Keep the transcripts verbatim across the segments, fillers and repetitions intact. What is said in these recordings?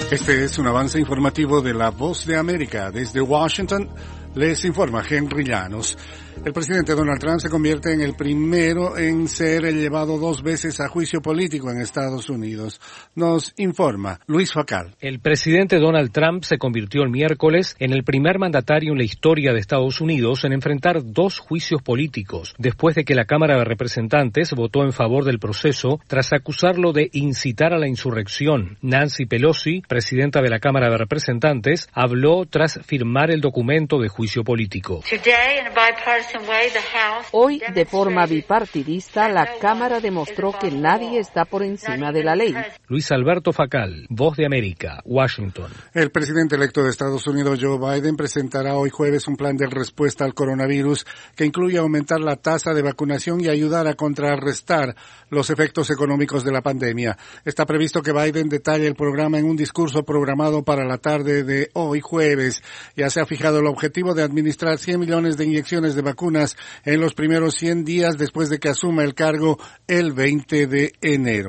Este es un avance informativo de La Voz de América. Desde Washington les informa Henry Llanos. El presidente Donald Trump se convierte en el primero en ser llevado dos veces a juicio político en Estados Unidos. Nos informa Luis Facal. El presidente Donald Trump se convirtió el miércoles en el primer mandatario en la historia de Estados Unidos en enfrentar dos juicios políticos, después de que la Cámara de Representantes votó en favor del proceso tras acusarlo de incitar a la insurrección. Nancy Pelosi, presidenta de la Cámara de Representantes, habló tras firmar el documento de juicio político. Hoy, de forma bipartidista, la Cámara demostró que nadie está por encima de la ley. Luis Alberto Facal, Voz de América, Washington. El presidente electo de Estados Unidos, Joe Biden, presentará hoy jueves un plan de respuesta al coronavirus que incluye aumentar la tasa de vacunación y ayudar a contrarrestar los efectos económicos de la pandemia. Está previsto que Biden detalle el programa en un discurso programado para la tarde de hoy jueves. Ya se ha fijado el objetivo de administrar cien millones de inyecciones de vacunas en los primeros cien días después de que asuma el cargo el veinte de enero.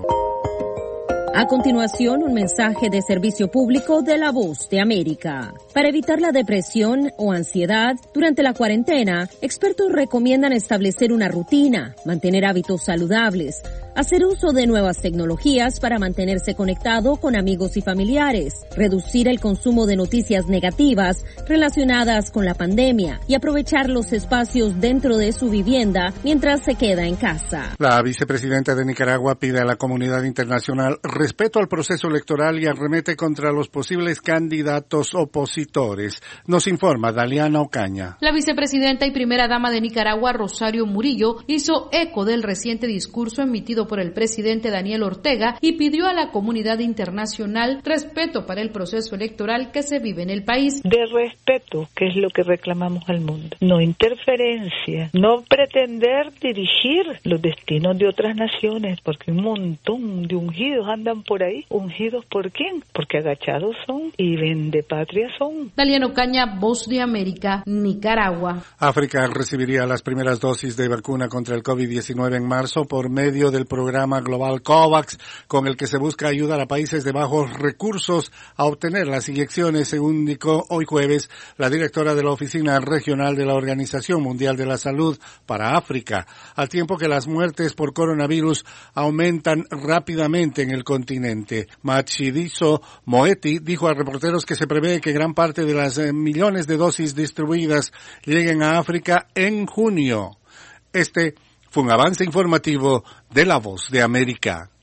A continuación, un mensaje de servicio público de La Voz de América. Para evitar la depresión o ansiedad durante la cuarentena, expertos recomiendan establecer una rutina, mantener hábitos saludables, hacer uso de nuevas tecnologías para mantenerse conectado con amigos y familiares, reducir el consumo de noticias negativas relacionadas con la pandemia y aprovechar los espacios dentro de su vivienda mientras se queda en casa. La vicepresidenta de Nicaragua pide a la comunidad internacional respeto al proceso electoral y arremete contra los posibles candidatos opositores. Nos informa Daliana Ocaña. La vicepresidenta y primera dama de Nicaragua, Rosario Murillo, hizo eco del reciente discurso emitido por el presidente Daniel Ortega y pidió a la comunidad internacional respeto para el proceso electoral que se vive en el país. De respeto, que es lo que reclamamos al mundo. No interferencia, no pretender dirigir los destinos de otras naciones, porque un montón de ungidos andan por ahí. ¿Ungidos por quién? Porque agachados son y vendepatria son. Daliana Ocaña, Voz de América, Nicaragua. África recibiría las primeras dosis de vacuna contra el COVID diecinueve en marzo por medio del programa global COVAX, con el que se busca ayudar a países de bajos recursos a obtener las inyecciones, según indicó hoy jueves la directora de la Oficina Regional de la Organización Mundial de la Salud para África, al tiempo que las muertes por coronavirus aumentan rápidamente en el continente. Matshidiso Moeti dijo a reporteros que se prevé que gran parte de las eh, millones de dosis distribuidas lleguen a África en junio. Este fue un avance informativo de La Voz de América.